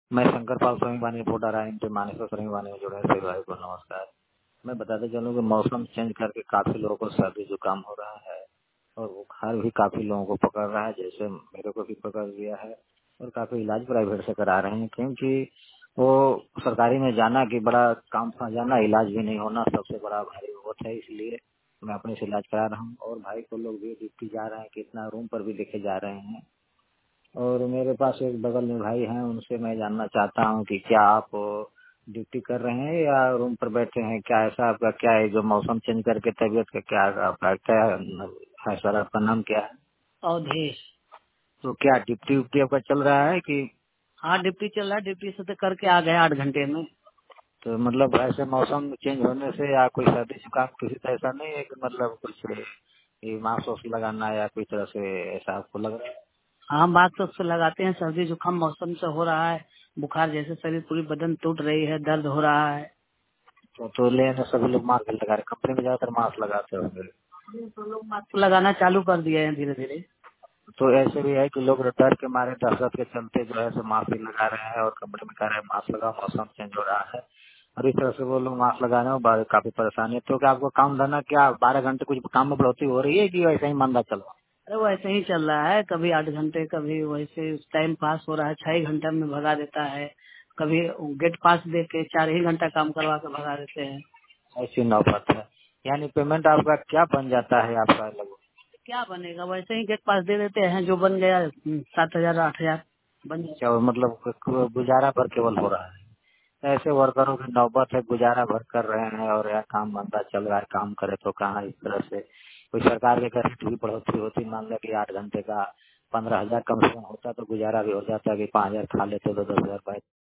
मैं शंकर पाल स्वामी वानी रिपोर्टर आया इन मानेश्वर स्वामी वानी में जुड़े सभी भाई को नमस्कार। मैं बताते चलूं कि मौसम चेंज करके काफी लोगों को सर्दी जुकाम हो रहा है और बुखार भी काफी लोगों को पकड़ रहा है, जैसे मेरे को भी पकड़ लिया है और काफी इलाज प्राइवेट से करा रहे हैं, क्योंकि वो सरकारी में जाना कि बड़ा काम था, जाना इलाज भी नहीं होना सबसे बड़ा भारी बहुत है। इसलिए मैं अपने से इलाज करा रहा हूँ और भाई को लोग भी ड्यूटी जा रहे हैं, कितना रूम पर भी देखे जा रहे हैं। और मेरे पास एक बगल में भाई हैं, उनसे मैं जानना चाहता हूँ कि क्या आप ड्यूटी कर रहे हैं या रूम पर बैठे हैं, क्या ऐसा आपका क्या है जो मौसम चेंज करके तबीयत का क्या आपका क्या है सर, आपका नाम क्या है? अवधेश। तो क्या ड्यूटी उप्टी आपका चल रहा है कि? हाँ, ड्यूटी चल रहा है। ड्यूटी से तो करके आ गए 8 घंटे में। तो मतलब ऐसे मौसम चेंज होने से या कोई सर्दी जुकाम किसी तरह ऐसा नहीं है कि मतलब कुछ ये मास्क वास्क लगाना या कोई तरह से ऐसा आपको लग रहा है? हाँ, बात तो उससे लगाते हैं। सर्दी जुकाम मौसम से हो रहा है। बुखार जैसे शरीर पूरी बदन टूट रही है, दर्द हो रहा है। तो लेने सभी लोग मास्क लगा रहे, कंपनी में ज्यादातर मास्क लगाते होंगे। तो लोग मास्क लगाना चालू कर दिए हैं धीरे धीरे। तो ऐसे भी है कि लोग डर के मारे दहशत के चलते जो है सो मास्क भी लगा रहे हैं और कंपनी में कह रहे हैं मास्क लगाओ, मौसम चेंज हो रहा है और इस तरह से वो लोग मास्क लगा रहे हैं और काफी परेशानी है। तो क्या आपको काम धंधा क्या 12 घंटे कुछ काम में बढ़ोतरी हो रही है कि वैसे ही मंदा चल रहा है? अरे वो ऐसे ही चल रहा है, कभी 8 घंटे, कभी वैसे टाइम पास हो रहा है। 6 घंटे में भगा देता है। कभी गेट पास दे के 4 ही घंटा काम करवा के भगा देते हैं। ऐसी नौबत है, यानी पेमेंट आपका क्या बन जाता है आपका लगभग? क्या बनेगा, वैसे ही गेट पास दे देते हैं। जो बन गया 7,000 8,000 बन जाता क्या मतलब गुजारा भर केवल हो रहा है? ऐसे वर्करों की नौबत है, गुजारा भर कर रहे हैं और यह काम मंदा चल रहा है, काम करे तो कहाँ इस तरह से कोई सरकार के रेट भी बढ़ोतरी होती, मान लो कि 8 घंटे का 15,000 कम से कम होता तो गुजारा भी हो जाता कि 5,000 खा लेते तो 10,000